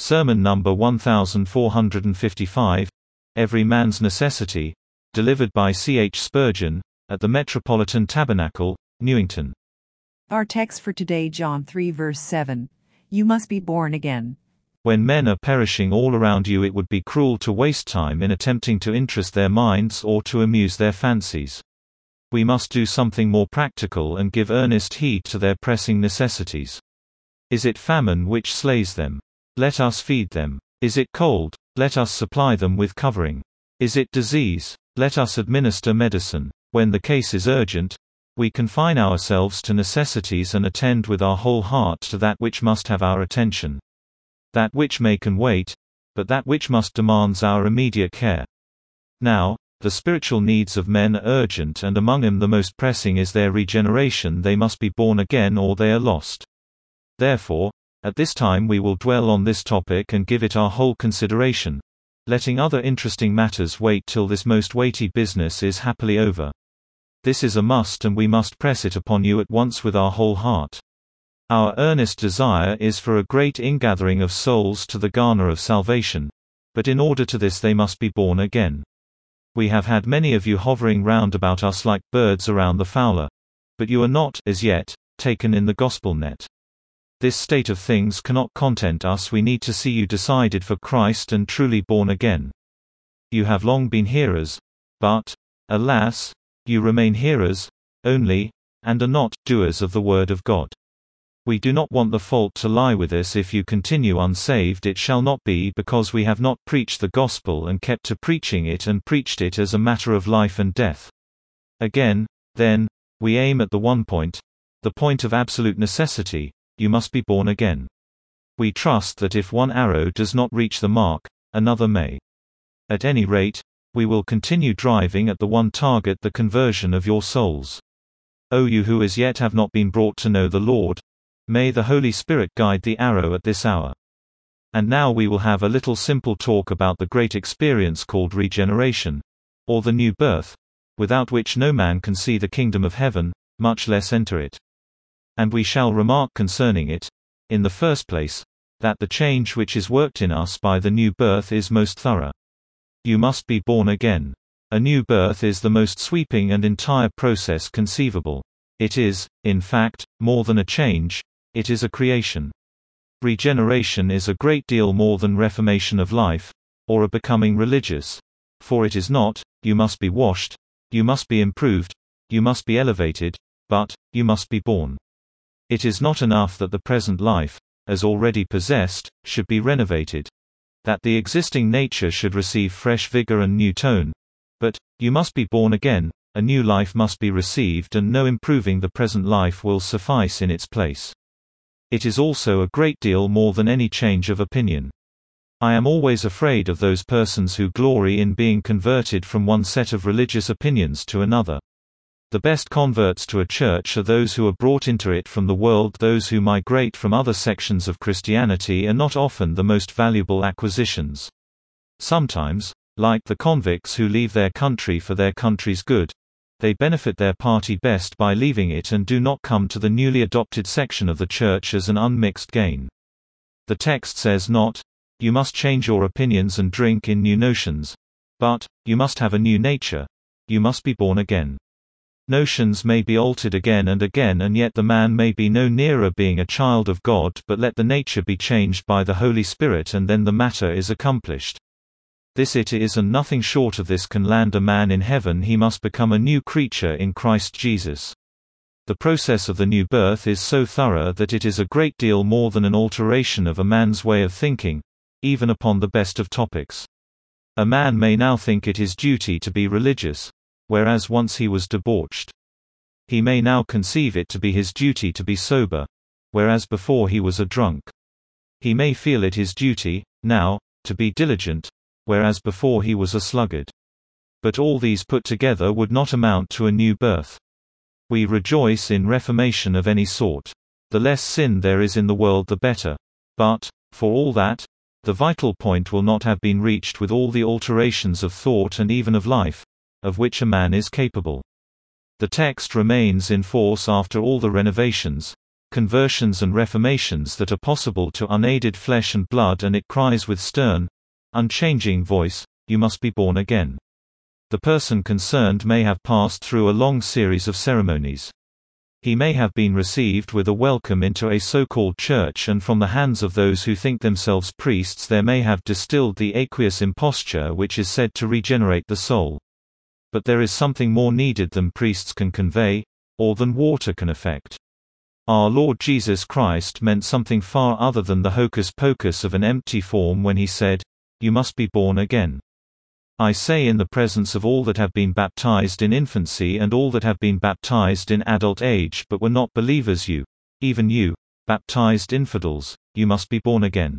Sermon number 1455, Every Man's Necessity, delivered by C. H. Spurgeon, at the Metropolitan Tabernacle, Newington. Our text for today, John 3 verse 7. You must be born again. When men are perishing all around you, it would be cruel to waste time in attempting to interest their minds or to amuse their fancies. We must do something more practical and give earnest heed to their pressing necessities. Is it famine which slays them? Let us feed them. Is it cold? Let us supply them with covering. Is it disease? Let us administer medicine. When the case is urgent, we confine ourselves to necessities and attend with our whole heart to that which must have our attention. That which can wait, but that which must demands our immediate care. Now, the spiritual needs of men are urgent, and among them the most pressing is their regeneration. They must be born again or they are lost. Therefore, at this time we will dwell on this topic and give it our whole consideration, letting other interesting matters wait till this most weighty business is happily over. This is a must, and we must press it upon you at once with our whole heart. Our earnest desire is for a great ingathering of souls to the garner of salvation, but in order to this they must be born again. We have had many of you hovering round about us like birds around the fowler, but you are not, as yet, taken in the gospel net. This state of things cannot content us. We need to see you decided for Christ and truly born again. You have long been hearers, but, alas, you remain hearers only, and are not doers of the word of God. We do not want the fault to lie with us. If you continue unsaved, it shall not be because we have not preached the gospel and kept to preaching it and preached it as a matter of life and death. Again, then, we aim at the one point, the point of absolute necessity. You must be born again. We trust that if one arrow does not reach the mark, another may. At any rate, we will continue driving at the one target, the conversion of your souls. O you who as yet have not been brought to know the Lord, may the Holy Spirit guide the arrow at this hour. And now we will have a little simple talk about the great experience called regeneration, or the new birth, without which no man can see the kingdom of heaven, much less enter it. And we shall remark concerning it, in the first place, that the change which is worked in us by the new birth is most thorough. You must be born again. A new birth is the most sweeping and entire process conceivable. It is, in fact, more than a change, it is a creation. Regeneration is a great deal more than reformation of life, or a becoming religious. For it is not, you must be washed, you must be improved, you must be elevated, but, you must be born. It is not enough that the present life, as already possessed, should be renovated, that the existing nature should receive fresh vigor and new tone, but, you must be born again, a new life must be received, and no improving the present life will suffice in its place. It is also a great deal more than any change of opinion. I am always afraid of those persons who glory in being converted from one set of religious opinions to another. The best converts to a church are those who are brought into it from the world. Those who migrate from other sections of Christianity are not often the most valuable acquisitions. Sometimes, like the convicts who leave their country for their country's good, they benefit their party best by leaving it and do not come to the newly adopted section of the church as an unmixed gain. The text says not, you must change your opinions and drink in new notions, but, you must have a new nature, you must be born again. Notions may be altered again, and yet the man may be no nearer being a child of God, but let the nature be changed by the Holy Spirit, and then the matter is accomplished. This it is, and nothing short of this can land a man in heaven. He must become a new creature in Christ Jesus. The process of the new birth is so thorough that it is a great deal more than an alteration of a man's way of thinking, even upon the best of topics. A man may now think it his duty to be religious, whereas once he was debauched. He may now conceive it to be his duty to be sober, whereas before he was a drunk. He may feel it his duty, now, to be diligent, whereas before he was a sluggard. But all these put together would not amount to a new birth. We rejoice in reformation of any sort. The less sin there is in the world the better. But, for all that, the vital point will not have been reached with all the alterations of thought and even of life, of which a man is capable. The text remains in force after all the renovations, conversions and reformations that are possible to unaided flesh and blood, and it cries with stern, unchanging voice, "You must be born again." The person concerned may have passed through a long series of ceremonies. He may have been received with a welcome into a so-called church, and from the hands of those who think themselves priests there may have distilled the aqueous imposture which is said to regenerate the soul. But there is something more needed than priests can convey, or than water can effect. Our Lord Jesus Christ meant something far other than the hocus-pocus of an empty form when he said, "You must be born again." I say in the presence of all that have been baptized in infancy and all that have been baptized in adult age but were not believers, even you, baptized infidels, you must be born again.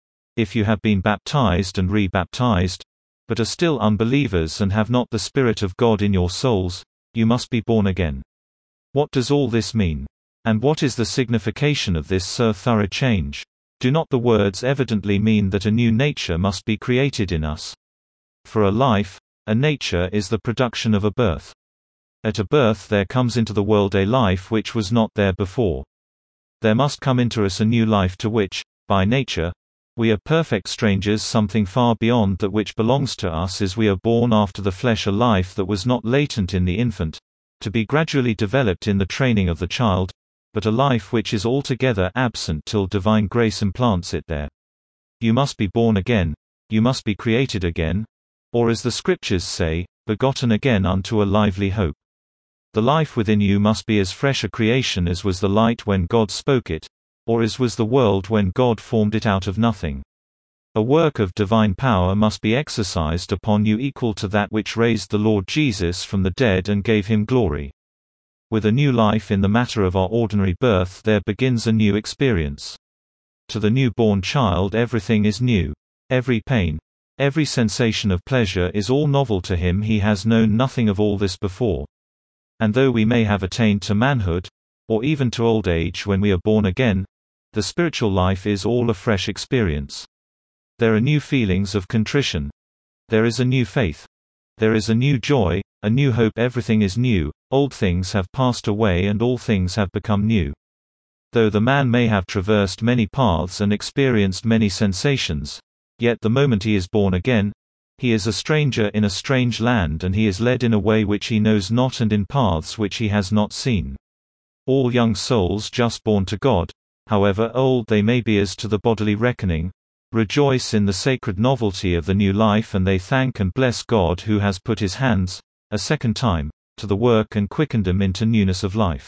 If you have been baptized and re-baptized, but are still unbelievers and have not the Spirit of God in your souls, you must be born again. What does all this mean? And what is the signification of this so thorough change? Do not the words evidently mean that a new nature must be created in us? For a life, a nature is the production of a birth. At a birth there comes into the world a life which was not there before. There must come into us a new life to which, by nature, we are perfect strangers, something far beyond that which belongs to us as we are born after the flesh, a life that was not latent in the infant, to be gradually developed in the training of the child, but a life which is altogether absent till divine grace implants it there. You must be born again, you must be created again, or as the Scriptures say, begotten again unto a lively hope. The life within you must be as fresh a creation as was the light when God spoke it, or as was the world when God formed it out of nothing. A work of divine power must be exercised upon you equal to that which raised the Lord Jesus from the dead and gave him glory. With a new life in the matter of our ordinary birth there begins a new experience. To the new-born child everything is new. Every pain, every sensation of pleasure is all novel to him. He has known nothing of all this before. And though we may have attained to manhood, or even to old age when we are born again, the spiritual life is all a fresh experience. There are new feelings of contrition. There is a new faith. There is a new joy, a new hope. Everything is new, old things have passed away and all things have become new. Though the man may have traversed many paths and experienced many sensations, yet the moment he is born again, he is a stranger in a strange land, and he is led in a way which he knows not and in paths which he has not seen. All young souls just born to God, however old they may be as to the bodily reckoning, rejoice in the sacred novelty of the new life, and they thank and bless God who has put his hands, a second time, to the work and quickened them into newness of life.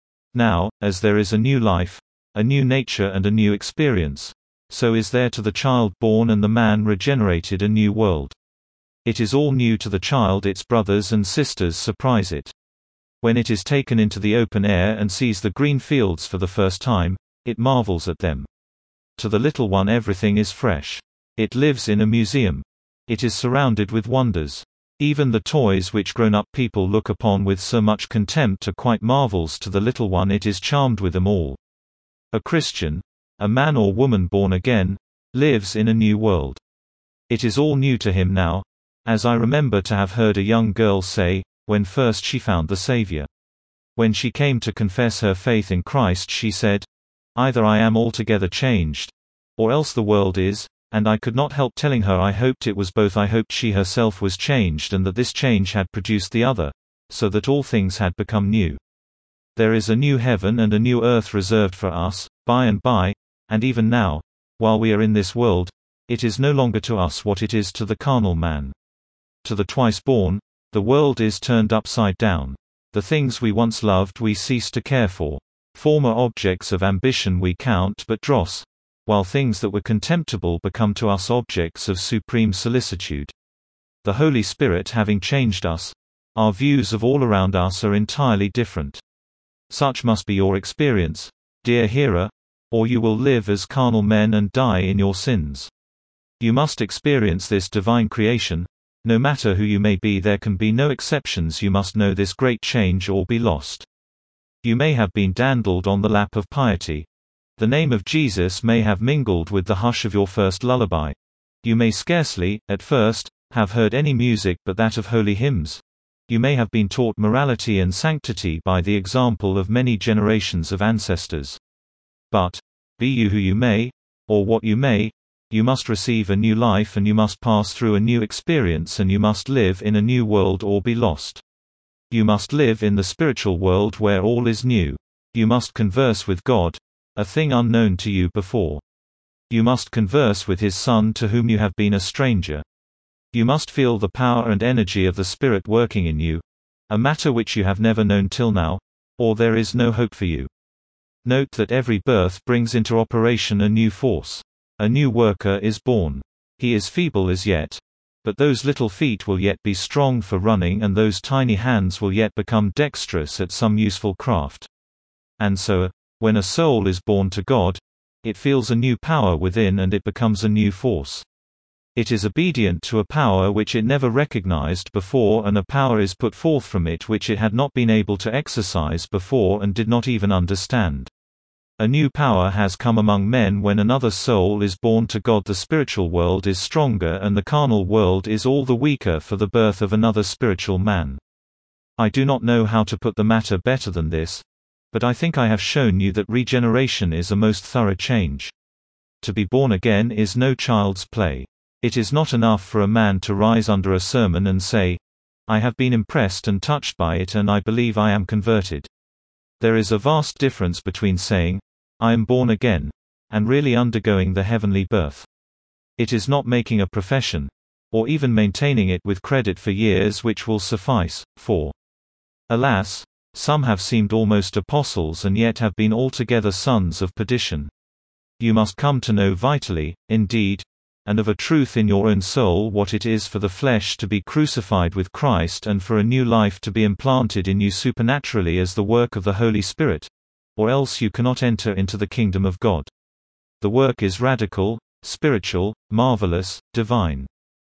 Now, as there is a new life, a new nature and a new experience, so is there to the child born and the man regenerated a new world. It is all new to the child. Its brothers and sisters surprise it. When it is taken into the open air and sees the green fields for the first time, it marvels at them. To the little one everything is fresh. It lives in a museum. It is surrounded with wonders. Even the toys which grown-up people look upon with so much contempt are quite marvels to the little one. It is charmed with them all. A Christian, a man or woman born again, lives in a new world. It is all new to him now, as I remember to have heard a young girl say, when first she found the Savior. When she came to confess her faith in Christ, she said, "Either I am altogether changed, or else the world is," and I could not help telling her I hoped it was both. I hoped she herself was changed and that this change had produced the other, so that all things had become new. There is a new heaven and a new earth reserved for us, by and by, and even now, while we are in this world, it is no longer to us what it is to the carnal man. To the twice-born, the world is turned upside down. The things we once loved we cease to care for. Former objects of ambition we count but dross, while things that were contemptible become to us objects of supreme solicitude. The Holy Spirit having changed us, our views of all around us are entirely different. Such must be your experience, dear hearer, or you will live as carnal men and die in your sins. You must experience this divine creation. No matter who you may be, there can be no exceptions. You must know this great change or be lost. You may have been dandled on the lap of piety. The name of Jesus may have mingled with the hush of your first lullaby. You may scarcely, at first, have heard any music but that of holy hymns. You may have been taught morality and sanctity by the example of many generations of ancestors. But, be you who you may, or what you may, you must receive a new life and you must pass through a new experience and you must live in a new world or be lost. You must live in the spiritual world where all is new. You must converse with God, a thing unknown to you before. You must converse with His Son to whom you have been a stranger. You must feel the power and energy of the Spirit working in you, a matter which you have never known till now, or there is no hope for you. Note that every birth brings into operation a new force. A new worker is born. He is feeble as yet, but those little feet will yet be strong for running and those tiny hands will yet become dexterous at some useful craft. And so, when a soul is born to God, it feels a new power within and it becomes a new force. It is obedient to a power which it never recognized before, and a power is put forth from it which it had not been able to exercise before and did not even understand. A new power has come among men when another soul is born to God. The spiritual world is stronger and the carnal world is all the weaker for the birth of another spiritual man. I do not know how to put the matter better than this, but I think I have shown you that regeneration is a most thorough change. To be born again is no child's play. It is not enough for a man to rise under a sermon and say, "I have been impressed and touched by it and I believe I am converted." There is a vast difference between saying, "I am born again," and really undergoing the heavenly birth. It is not making a profession, or even maintaining it with credit for years which will suffice, for, alas, some have seemed almost apostles and yet have been altogether sons of perdition. You must come to know vitally, indeed, and of a truth in your own soul what it is for the flesh to be crucified with Christ and for a new life to be implanted in you supernaturally as the work of the Holy Spirit, or else you cannot enter into the kingdom of God. The work is radical, spiritual, marvelous, divine.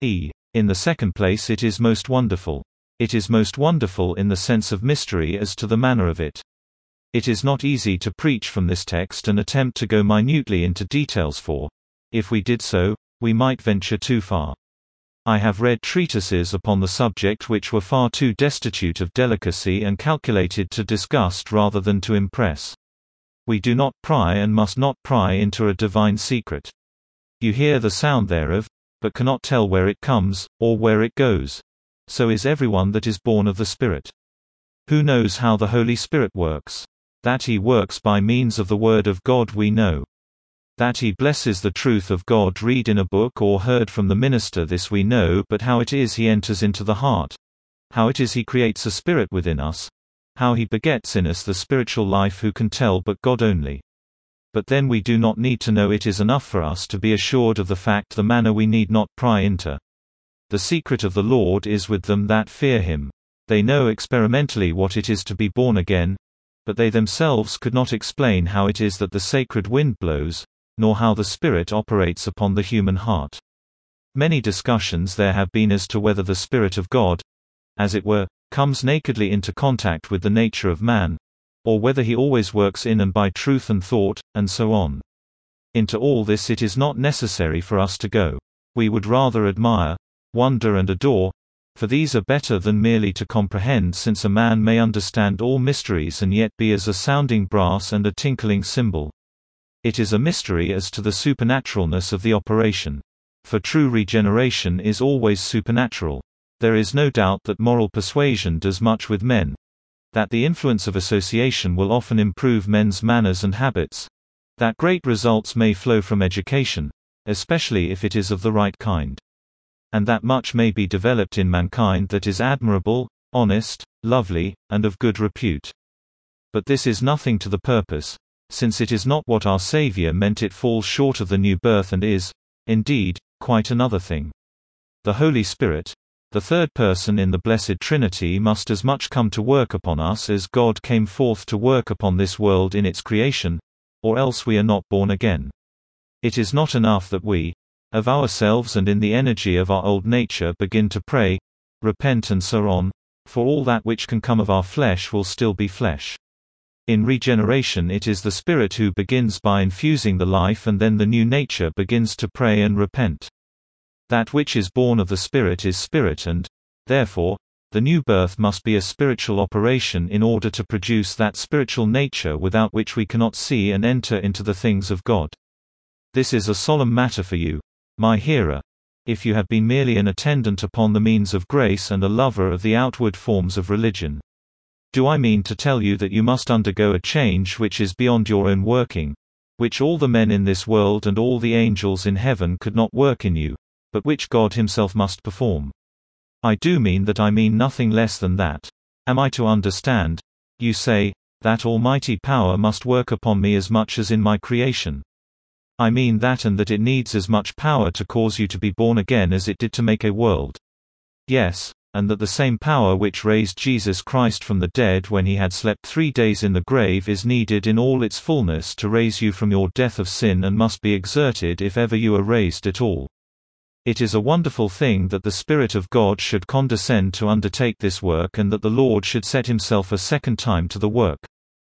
In the second place, it is most wonderful. It is most wonderful in the sense of mystery as to the manner of it. It is not easy to preach from this text and attempt to go minutely into details, for, if we did so, we might venture too far. I have read treatises upon the subject which were far too destitute of delicacy and calculated to disgust rather than to impress. We do not pry and must not pry into a divine secret. You hear the sound thereof, but cannot tell where it comes, or where it goes. So is everyone that is born of the Spirit. Who knows how the Holy Spirit works? That He works by means of the Word of God we know. That He blesses the truth of God read in a book or heard from the minister this we know, but how it is He enters into the heart. How it is He creates a spirit within us. How He begets in us the spiritual life who can tell but God only. But then we do not need to know, it is enough for us to be assured of the fact, the manner we need not pry into. The secret of the Lord is with them that fear Him. They know experimentally what it is to be born again, but they themselves could not explain how it is that the sacred wind blows, nor how the Spirit operates upon the human heart. Many discussions there have been as to whether the Spirit of God, as it were, comes nakedly into contact with the nature of man, or whether He always works in and by truth and thought, and so on. Into all this it is not necessary for us to go. We would rather admire, wonder and adore, for these are better than merely to comprehend, since a man may understand all mysteries and yet be as a sounding brass and a tinkling cymbal. It is a mystery as to the supernaturalness of the operation. For true regeneration is always supernatural. There is no doubt that moral persuasion does much with men, that the influence of association will often improve men's manners and habits, that great results may flow from education, especially if it is of the right kind, and that much may be developed in mankind that is admirable, honest, lovely, and of good repute. But this is nothing to the purpose, since it is not what our Saviour meant. It falls short of the new birth and is, indeed, quite another thing. The Holy Spirit, the third person in the Blessed Trinity, must as much come to work upon us as God came forth to work upon this world in its creation, or else we are not born again. It is not enough that we, of ourselves and in the energy of our old nature, begin to pray, repent and so on, for all that which can come of our flesh will still be flesh. In regeneration it is the Spirit who begins by infusing the life, and then the new nature begins to pray and repent. That which is born of the Spirit is spirit and, therefore, The new birth must be a spiritual operation in order to produce that spiritual nature without which we cannot see and enter into the things of God. This is a solemn matter for you, my hearer, if you have been merely an attendant upon the means of grace and a lover of the outward forms of religion. Do I mean to tell you that you must undergo a change which is beyond your own working, which all the men in this world and all the angels in heaven could not work in you, but which God himself must perform? I do mean that. I mean nothing less than that. Am I to understand, you say, that almighty power must work upon me as much as in my creation? I mean that, and that it needs as much power to cause you to be born again as it did to make a world. Yes, and that the same power which raised Jesus Christ from the dead when he had slept 3 days in the grave is needed in all its fullness to raise you from your death of sin, and must be exerted if ever you are raised at all. It is a wonderful thing that the Spirit of God should condescend to undertake this work, and that the Lord should set himself a second time to the work.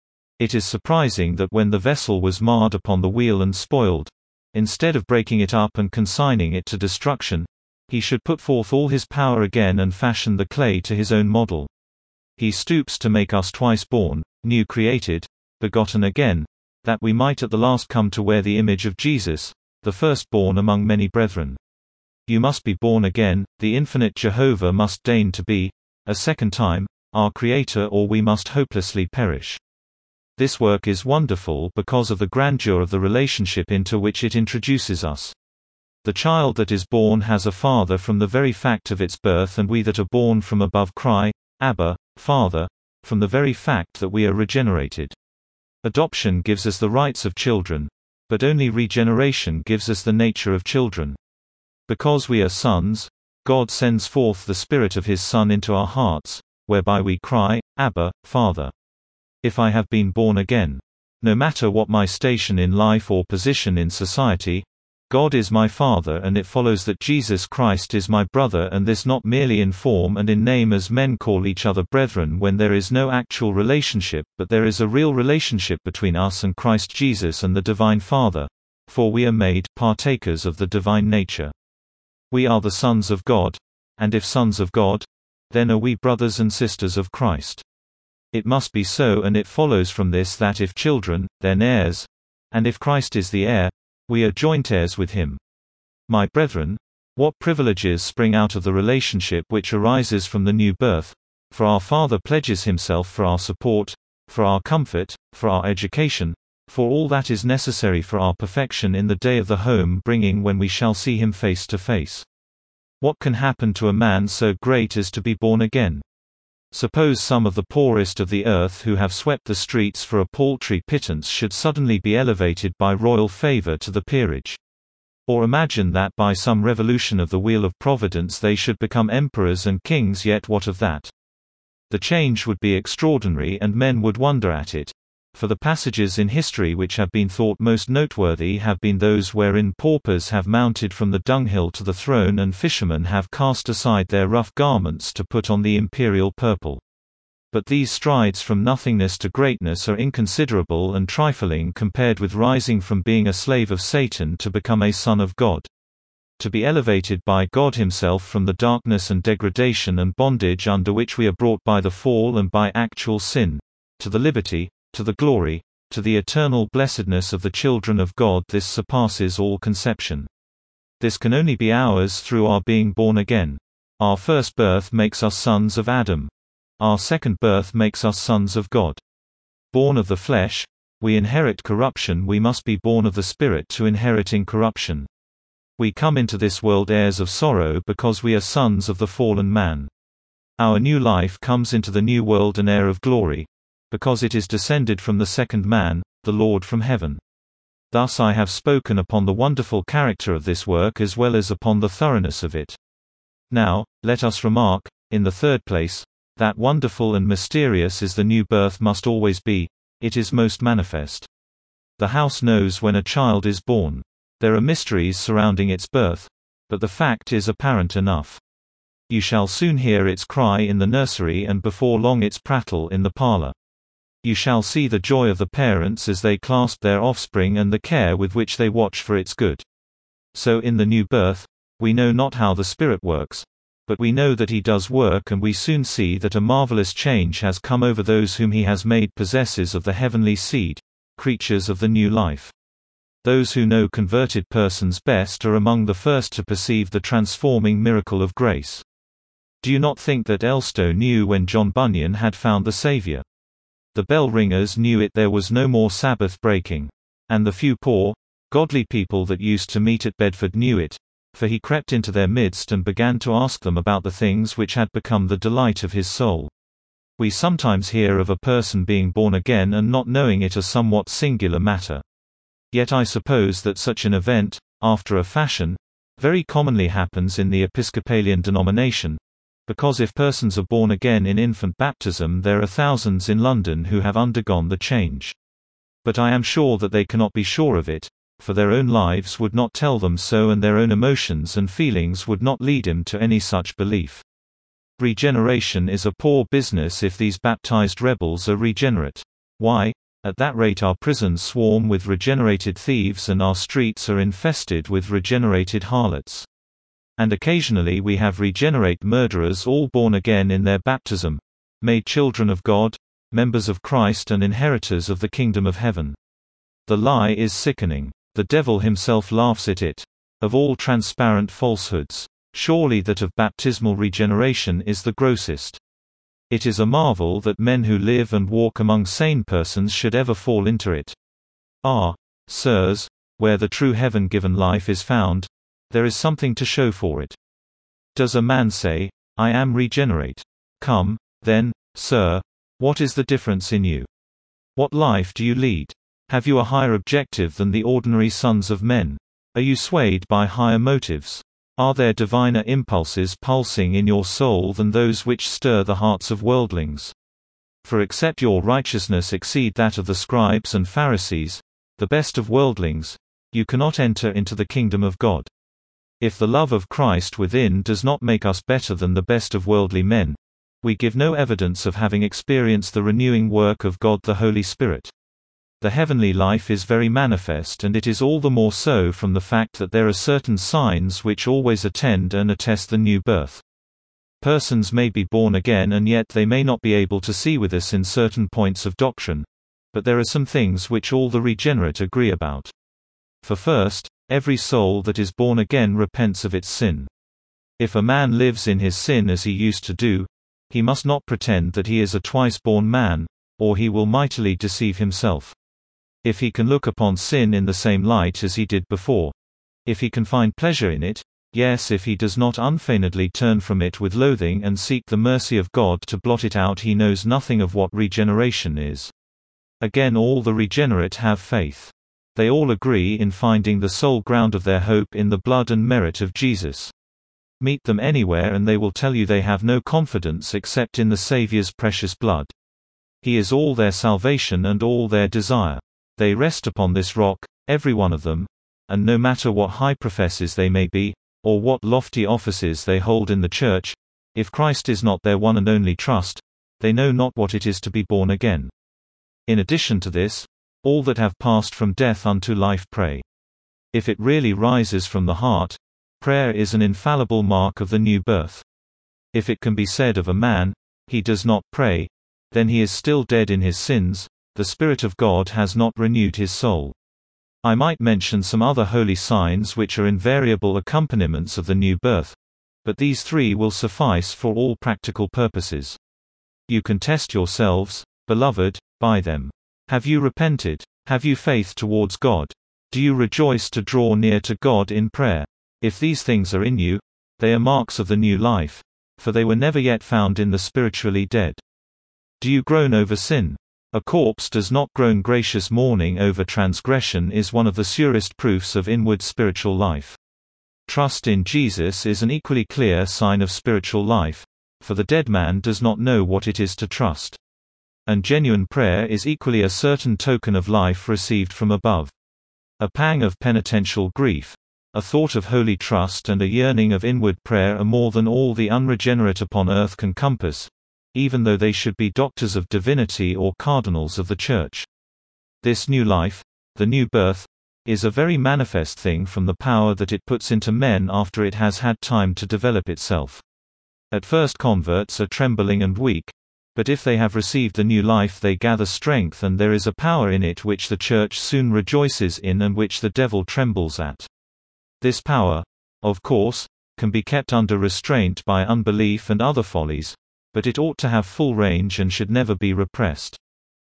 It is surprising that when the vessel was marred upon the wheel and spoiled, instead of breaking it up and consigning it to destruction, he should put forth all his power again and fashion the clay to his own model. He stoops to make us twice born, new created, begotten again, that we might at the last come to wear the image of Jesus, the firstborn among many brethren. You must be born again, the infinite Jehovah must deign to be, a second time, our Creator, or we must hopelessly perish. This work is wonderful because of the grandeur of the relationship into which it introduces us. The child that is born has a father from the very fact of its birth, and we that are born from above cry, Abba, Father, from the very fact that we are regenerated. Adoption gives us the rights of children, but only regeneration gives us the nature of children. Because we are sons, God sends forth the Spirit of his Son into our hearts, whereby we cry, Abba, Father. If I have been born again, no matter what my station in life or position in society, God is my Father, and it follows that Jesus Christ is my brother, and this not merely in form and in name as men call each other brethren when there is no actual relationship, but there is a real relationship between us and Christ Jesus and the Divine Father, for we are made partakers of the divine nature. We are the sons of God, and if sons of God, then are we brothers and sisters of Christ. It must be so, and it follows from this that if children, then heirs, and if Christ is the heir, we are joint heirs with him. My brethren, what privileges spring out of the relationship which arises from the new birth, for our Father pledges himself for our support, for our comfort, for our education, for all that is necessary for our perfection in the day of the home bringing when we shall see him face to face. What can happen to a man so great as to be born again? Suppose some of the poorest of the earth who have swept the streets for a paltry pittance should suddenly be elevated by royal favor to the peerage. Or imagine that by some revolution of the wheel of providence they should become emperors and kings, yet what of that? The change would be extraordinary, and men would wonder at it. For the passages in history which have been thought most noteworthy have been those wherein paupers have mounted from the dunghill to the throne, and fishermen have cast aside their rough garments to put on the imperial purple. But these strides from nothingness to greatness are inconsiderable and trifling compared with rising from being a slave of Satan to become a son of God. To be elevated by God himself from the darkness and degradation and bondage under which we are brought by the fall and by actual sin, to the liberty, to the glory, to the eternal blessedness of the children of God, this surpasses all conception. This can only be ours through our being born again. Our first birth makes us sons of Adam. Our second birth makes us sons of God. Born of the flesh, we inherit corruption. We must be born of the Spirit to inherit incorruption. We come into this world heirs of sorrow because we are sons of the fallen man. Our new life comes into the new world an heir of glory, because it is descended from the second man, the Lord from heaven. Thus I have spoken upon the wonderful character of this work as well as upon the thoroughness of it. Now, let us remark, in the third place, that wonderful and mysterious as the new birth must always be, it is most manifest. The house knows when a child is born. There are mysteries surrounding its birth, but the fact is apparent enough. You shall soon hear its cry in the nursery, and before long its prattle in the parlor. You shall see the joy of the parents as they clasp their offspring, and the care with which they watch for its good. So in the new birth, we know not how the Spirit works, But we know that he does work, and we soon see that a marvelous change has come over those whom he has made possessors of the heavenly seed, creatures of the new life. Those who know converted persons best are among the first to perceive the transforming miracle of grace. Do you not think that Elstow knew when John Bunyan had found the Saviour? The bell ringers knew it. There was no more Sabbath breaking. And the few poor, godly people that used to meet at Bedford knew it, for he crept into their midst and began to ask them about the things which had become the delight of his soul. We sometimes hear of a person being born again and not knowing it, a somewhat singular matter. Yet I suppose that such an event, after a fashion, very commonly happens in the Episcopalian denomination, because if persons are born again in infant baptism, there are thousands in London who have undergone the change. But I am sure that they cannot be sure of it, for their own lives would not tell them so, and their own emotions and feelings would not lead him to any such belief. Regeneration is a poor business if these baptized rebels are regenerate. Why? At that rate our prisons swarm with regenerated thieves and our streets are infested with regenerated harlots. And occasionally we have regenerate murderers, all born again in their baptism, made children of God, members of Christ and inheritors of the kingdom of heaven. The lie is sickening. The devil himself laughs at it. Of all transparent falsehoods, surely that of baptismal regeneration is the grossest. It is a marvel that men who live and walk among sane persons should ever fall into it. Ah, sirs, where the true heaven-given life is found, there is something to show for it. Does a man say, "I am regenerate"? Come, then, sir, what is the difference in you? What life do you lead? Have you a higher objective than the ordinary sons of men? Are you swayed by higher motives? Are there diviner impulses pulsing in your soul than those which stir the hearts of worldlings? For except your righteousness exceed that of the scribes and Pharisees, the best of worldlings, you cannot enter into the kingdom of God. If the love of Christ within does not make us better than the best of worldly men, we give no evidence of having experienced the renewing work of God the Holy Spirit. The heavenly life is very manifest, and it is all the more so from the fact that there are certain signs which always attend and attest the new birth. Persons may be born again and yet they may not be able to see with us in certain points of doctrine, but there are some things which all the regenerate agree about. For first, every soul that is born again repents of its sin. If a man lives in his sin as he used to do, he must not pretend that he is a twice-born man, or he will mightily deceive himself. If he can look upon sin in the same light as he did before, if he can find pleasure in it, yes, if he does not unfeignedly turn from it with loathing and seek the mercy of God to blot it out, he knows nothing of what regeneration is. Again, all the regenerate have faith. They all agree in finding the sole ground of their hope in the blood and merit of Jesus. Meet them anywhere and they will tell you they have no confidence except in the Saviour's precious blood. He is all their salvation and all their desire. They rest upon this rock, every one of them, and no matter what high professors they may be, or what lofty offices they hold in the church, if Christ is not their one and only trust, they know not what it is to be born again. In addition to this, all that have passed from death unto life pray. If it really rises from the heart, prayer is an infallible mark of the new birth. If it can be said of a man, he does not pray, then he is still dead in his sins. The Spirit of God has not renewed his soul. I might mention some other holy signs which are invariable accompaniments of the new birth, but these three will suffice for all practical purposes. You can test yourselves, beloved, by them. Have you repented? Have you faith towards God? Do you rejoice to draw near to God in prayer? If these things are in you, they are marks of the new life, for they were never yet found in the spiritually dead. Do you groan over sin? A corpse does not groan. Gracious mourning over transgression is one of the surest proofs of inward spiritual life. Trust in Jesus is an equally clear sign of spiritual life, for the dead man does not know what it is to trust. And genuine prayer is equally a certain token of life received from above. A pang of penitential grief, a thought of holy trust and a yearning of inward prayer are more than all the unregenerate upon earth can compass, even though they should be doctors of divinity or cardinals of the Church. This new life, the new birth, is a very manifest thing from the power that it puts into men after it has had time to develop itself. At first converts are trembling and weak, but if they have received the new life they gather strength, and there is a power in it which the Church soon rejoices in and which the devil trembles at. This power, of course, can be kept under restraint by unbelief and other follies, but it ought to have full range and should never be repressed.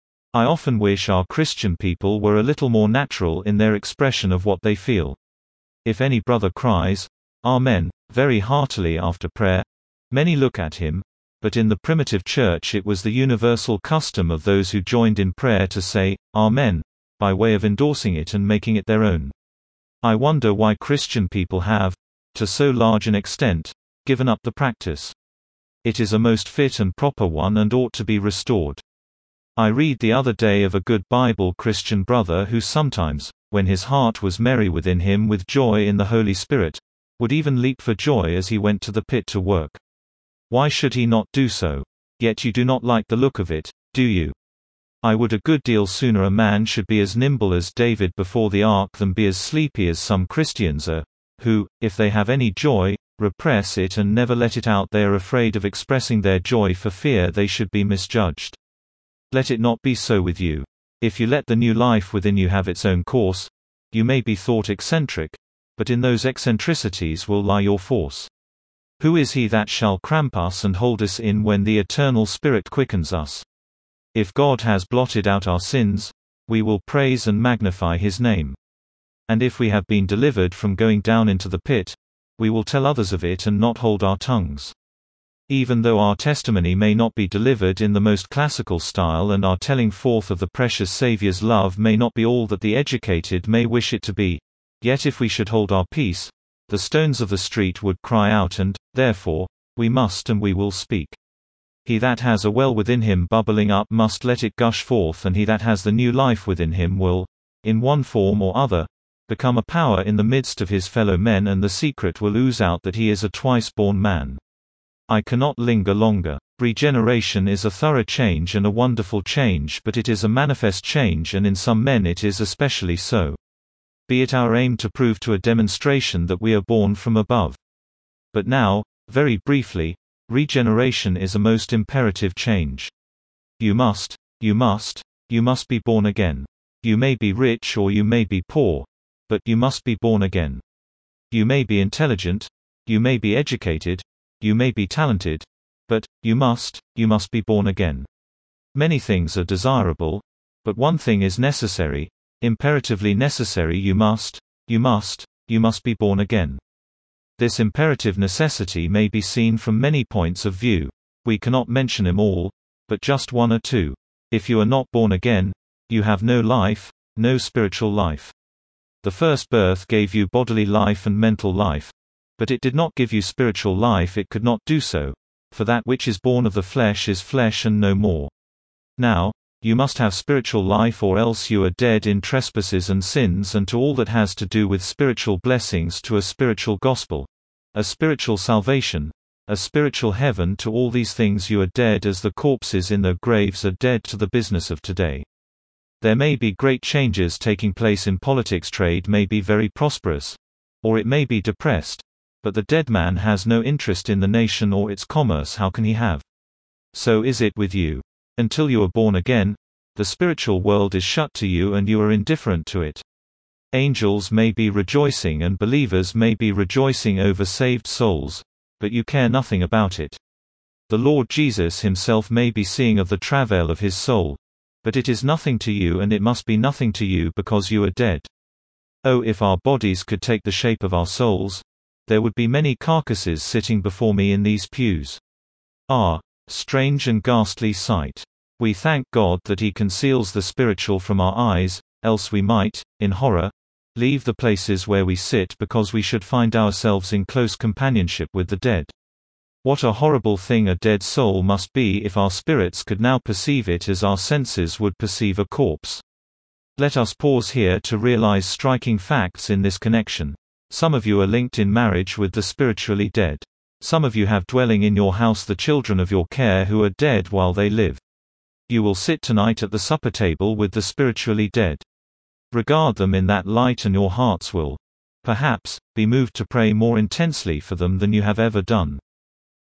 I often wish our Christian people were a little more natural in their expression of what they feel. If any brother cries, "Amen," very heartily after prayer, many look at him, but in the primitive church it was the universal custom of those who joined in prayer to say, "Amen," by way of endorsing it and making it their own. I wonder why Christian people have, to so large an extent, given up the practice. It is a most fit and proper one and ought to be restored. I read the other day of a good Bible Christian brother who sometimes, when his heart was merry within him with joy in the Holy Spirit, would even leap for joy as he went to the pit to work. Why should he not do so? Yet you do not like the look of it, do you? I would a good deal sooner a man should be as nimble as David before the ark than be as sleepy as some Christians are, who, if they have any joy, repress it and never let it out. They are afraid of expressing their joy for fear they should be misjudged. Let it not be so with you. If you let the new life within you have its own course, you may be thought eccentric, but in those eccentricities will lie your force. Who is he that shall cramp us and hold us in when the eternal Spirit quickens us? If God has blotted out our sins, we will praise and magnify his name. And if we have been delivered from going down into the pit, we will tell others of it and not hold our tongues. Even though our testimony may not be delivered in the most classical style and our telling forth of the precious Saviour's love may not be all that the educated may wish it to be, yet if we should hold our peace, the stones of the street would cry out, and, therefore, we must and we will speak. He that has a well within him bubbling up must let it gush forth, and he that has the new life within him will, in one form or other, become a power in the midst of his fellow men, and the secret will ooze out that he is a twice-born man. I cannot linger longer. Regeneration is a thorough change and a wonderful change, but it is a manifest change, and in some men it is especially so. Be it our aim to prove to a demonstration that we are born from above. But now, very briefly, regeneration is a most imperative change. You must be born again. You may be rich or you may be poor, but you must be born again. You may be intelligent, you may be educated, you may be talented, but you must be born again. Many things are desirable, but one thing is necessary, imperatively necessary. You must be born again. This imperative necessity may be seen from many points of view. We cannot mention them all, but just one or two. If you are not born again, you have no life, no spiritual life. The first birth gave you bodily life and mental life, but it did not give you spiritual life. It could not do so, for that which is born of the flesh is flesh and no more. Now, you must have spiritual life, or else you are dead in trespasses and sins and to all that has to do with spiritual blessings, to a spiritual gospel, a spiritual salvation, a spiritual heaven. To all these things you are dead, as the corpses in their graves are dead to the business of today. There may be great changes taking place in politics, trade may be very prosperous, or it may be depressed, but the dead man has no interest in the nation or its commerce. How can he have? So is it with you. Until you are born again, the spiritual world is shut to you and you are indifferent to it. Angels may be rejoicing and believers may be rejoicing over saved souls, but you care nothing about it. The Lord Jesus himself may be seeing of the travail of his soul, but it is nothing to you, and it must be nothing to you because you are dead. Oh, if our bodies could take the shape of our souls, there would be many carcasses sitting before me in these pews. Ah, strange and ghastly sight. We thank God that he conceals the spiritual from our eyes, else we might, in horror, leave the places where we sit because we should find ourselves in close companionship with the dead. What a horrible thing a dead soul must be if our spirits could now perceive it as our senses would perceive a corpse. Let us pause here to realize striking facts in this connection. Some of you are linked in marriage with the spiritually dead. Some of you have dwelling in your house the children of your care who are dead while they live. You will sit tonight at the supper table with the spiritually dead. Regard them in that light and your hearts will, perhaps, be moved to pray more intensely for them than you have ever done.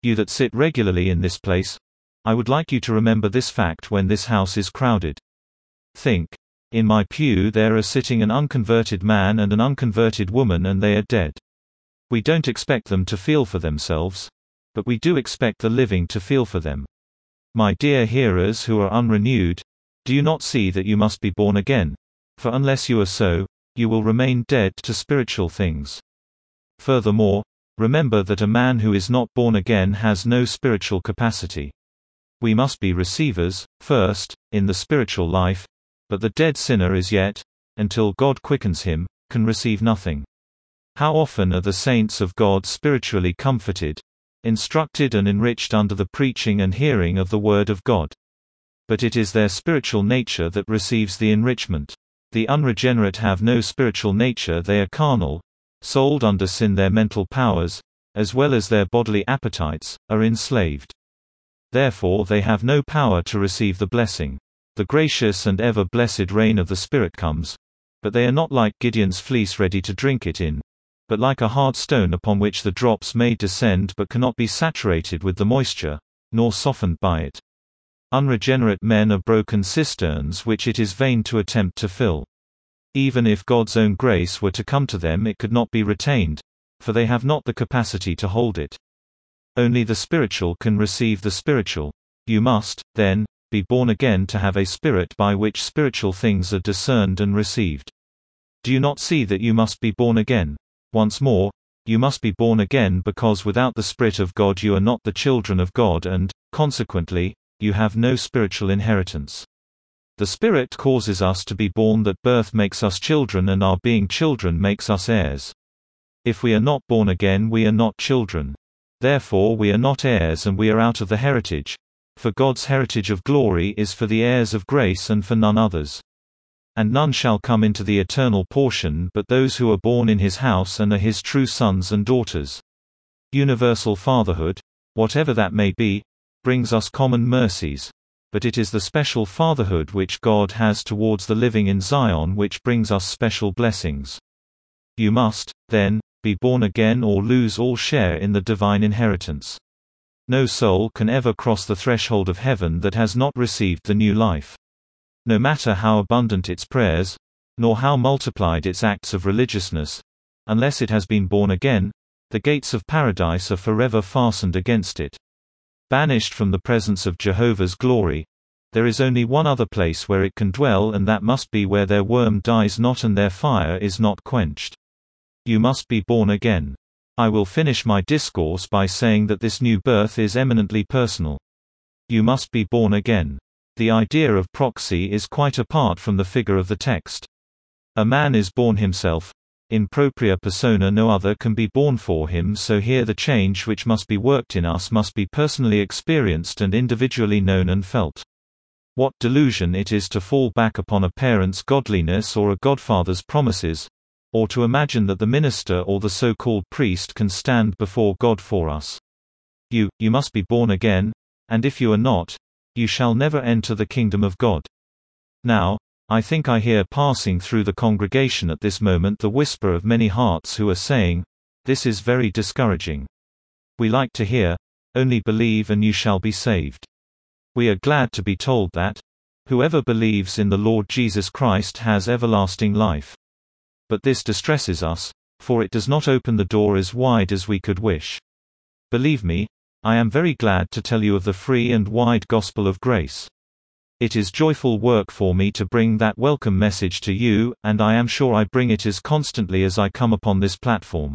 You that sit regularly in this place, I would like you to remember this fact when this house is crowded. Think. In my pew there are sitting an unconverted man and an unconverted woman, and they are dead. We don't expect them to feel for themselves, but we do expect the living to feel for them. My dear hearers who are unrenewed, do you not see that you must be born again? For unless you are so, you will remain dead to spiritual things. Furthermore, remember that a man who is not born again has no spiritual capacity. We must be receivers, first, in the spiritual life, but the dead sinner is yet, until God quickens him, can receive nothing. How often are the saints of God spiritually comforted, instructed and enriched under the preaching and hearing of the Word of God? But it is their spiritual nature that receives the enrichment. The unregenerate have no spiritual nature, they are carnal, sold under sin, their mental powers, as well as their bodily appetites, are enslaved. Therefore they have no power to receive the blessing. The gracious and ever blessed rain of the Spirit comes, but they are not like Gideon's fleece ready to drink it in, but like a hard stone upon which the drops may descend but cannot be saturated with the moisture, nor softened by it. Unregenerate men are broken cisterns which it is vain to attempt to fill. Even if God's own grace were to come to them, it could not be retained, for they have not the capacity to hold it. Only the spiritual can receive the spiritual. You must, then, be born again to have a spirit by which spiritual things are discerned and received. Do you not see that you must be born again? Once more, you must be born again, because without the Spirit of God you are not the children of God and, consequently, you have no spiritual inheritance. The Spirit causes us to be born, that birth makes us children, and our being children makes us heirs. If we are not born again, we are not children. Therefore we are not heirs, and we are out of the heritage. For God's heritage of glory is for the heirs of grace and for none others. And none shall come into the eternal portion but those who are born in his house and are his true sons and daughters. Universal fatherhood, whatever that may be, brings us common mercies, but it is the special fatherhood which God has towards the living in Zion which brings us special blessings. You must, then, be born again or lose all share in the divine inheritance. No soul can ever cross the threshold of heaven that has not received the new life. No matter how abundant its prayers, nor how multiplied its acts of religiousness, unless it has been born again, the gates of paradise are forever fastened against it. Banished from the presence of Jehovah's glory, there is only one other place where it can dwell, and that must be where their worm dies not and their fire is not quenched. You must be born again. I will finish my discourse by saying that this new birth is eminently personal. You must be born again. The idea of proxy is quite apart from the figure of the text. A man is born himself. In propria persona no other can be born for him, so here the change which must be worked in us must be personally experienced and individually known and felt. What delusion it is to fall back upon a parent's godliness or a godfather's promises, or to imagine that the minister or the so-called priest can stand before God for us. You must be born again, and if you are not, you shall never enter the kingdom of God. Now, I think I hear passing through the congregation at this moment the whisper of many hearts who are saying, "This is very discouraging. We like to hear, 'Only believe and you shall be saved.' We are glad to be told that, 'Whoever believes in the Lord Jesus Christ has everlasting life.' But this distresses us, for it does not open the door as wide as we could wish. Believe me, I am very glad to tell you of the free and wide gospel of grace. It is joyful work for me to bring that welcome message to you, and I am sure I bring it as constantly as I come upon this platform.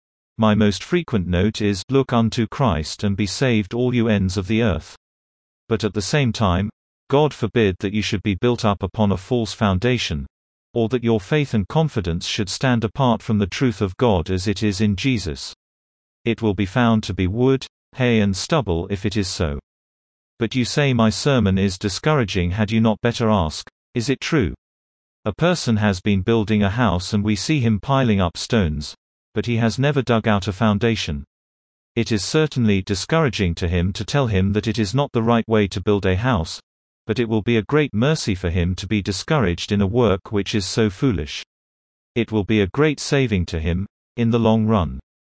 My most frequent note is, 'Look unto Christ and be saved all you ends of the earth.' But at the same time, God forbid that you should be built up upon a false foundation, or that your faith and confidence should stand apart from the truth of God as it is in Jesus. It will be found to be wood, hay and stubble if it is so. But you say my sermon is discouraging. Had you not better ask, is it true? A person has been building a house and we see him piling up stones, but he has never dug out a foundation. It is certainly discouraging to him to tell him that it is not the right way to build a house, but it will be a great mercy for him to be discouraged in a work which is so foolish. It will be a great saving to him, in the long run.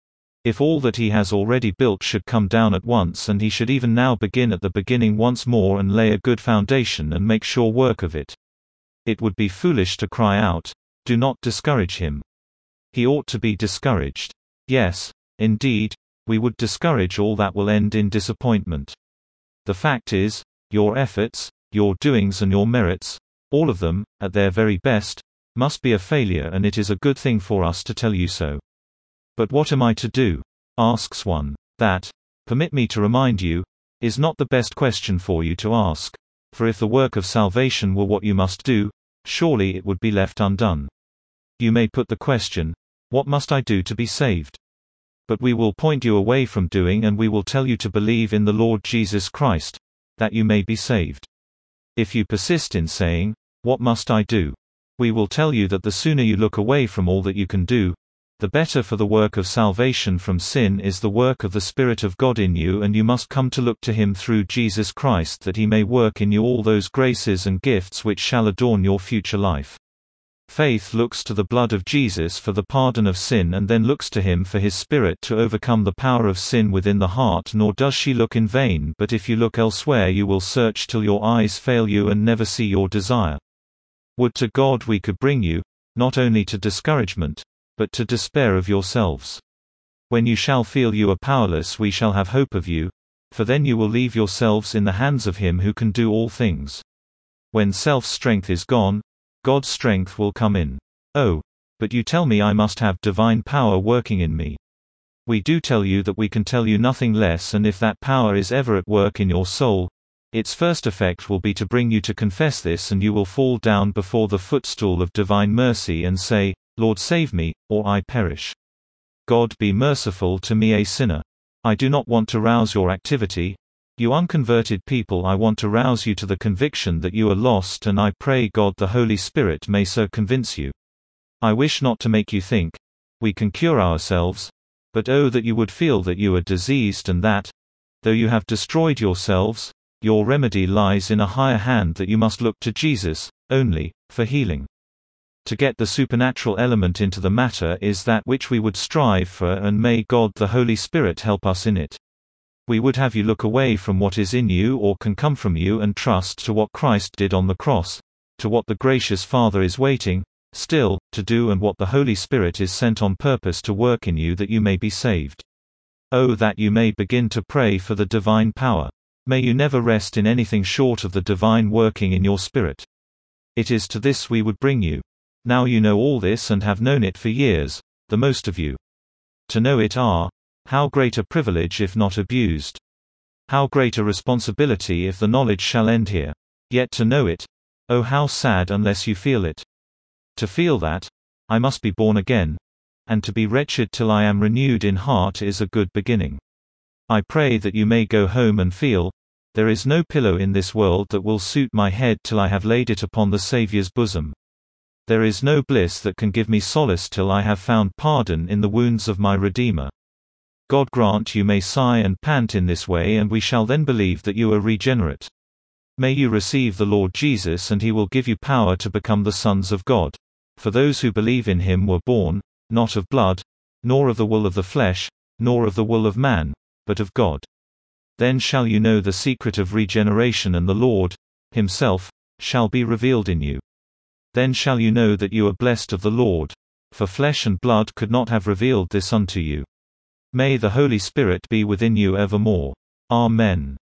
If all that he has already built should come down at once, and he should even now begin at the beginning once more and lay a good foundation and make sure work of it, it would be foolish to cry out, "Do not discourage him." He ought to be discouraged. Yes, indeed, we would discourage all that will end in disappointment. The fact is, your efforts, your doings and your merits, all of them, at their very best, must be a failure, and it is a good thing for us to tell you so. But what am I to do? Asks one. That, permit me to remind you, is not the best question for you to ask. For if the work of salvation were what you must do, surely it would be left undone. You may put the question, "What must I do to be saved?" But we will point you away from doing, and we will tell you to believe in the Lord Jesus Christ, that you may be saved. If you persist in saying, "What must I do?" we will tell you that the sooner you look away from all that you can do, the better, for the work of salvation from sin is the work of the Spirit of God in you, and you must come to look to Him through Jesus Christ, that He may work in you all those graces and gifts which shall adorn your future life. Faith looks to the blood of Jesus for the pardon of sin, and then looks to Him for His Spirit to overcome the power of sin within the heart, nor does she look in vain, but if you look elsewhere you will search till your eyes fail you and never see your desire. Would to God we could bring you, not only to discouragement, but to despair of yourselves. When you shall feel you are powerless, we shall have hope of you, for then you will leave yourselves in the hands of Him who can do all things. When self-strength is gone, God's strength will come in. Oh, but you tell me I must have divine power working in me. We do tell you that we can tell you nothing less, and if that power is ever at work in your soul, its first effect will be to bring you to confess this, and you will fall down before the footstool of divine mercy and say, "Lord, save me, or I perish. God, be merciful to me, a sinner." I do not want to rouse your activity. You unconverted people, I want to rouse you to the conviction that you are lost, and I pray God the Holy Spirit may so convince you. I wish not to make you think, "We can cure ourselves," but oh, that you would feel that you are diseased, and that, though you have destroyed yourselves, your remedy lies in a higher hand, that you must look to Jesus, only, for healing. To get the supernatural element into the matter is that which we would strive for, and may God the Holy Spirit help us in it. We would have you look away from what is in you or can come from you and trust to what Christ did on the cross, to what the gracious Father is waiting, still, to do, and what the Holy Spirit is sent on purpose to work in you, that you may be saved. Oh, that you may begin to pray for the divine power. May you never rest in anything short of the divine working in your spirit. It is to this we would bring you. Now you know all this and have known it for years, the most of you. To know it how great a privilege if not abused. How great a responsibility if the knowledge shall end here. Yet to know it, oh how sad unless you feel it. To feel that, I must be born again, and to be wretched till I am renewed in heart is a good beginning. I pray that you may go home and feel, there is no pillow in this world that will suit my head till I have laid it upon the Saviour's bosom. There is no bliss that can give me solace till I have found pardon in the wounds of my Redeemer. God grant you may sigh and pant in this way, and we shall then believe that you are regenerate. May you receive the Lord Jesus, and He will give you power to become the sons of God. For those who believe in Him were born, not of blood, nor of the will of the flesh, nor of the will of man, but of God. Then shall you know the secret of regeneration, and the Lord, Himself, shall be revealed in you. Then shall you know that you are blessed of the Lord, for flesh and blood could not have revealed this unto you. May the Holy Spirit be within you evermore. Amen.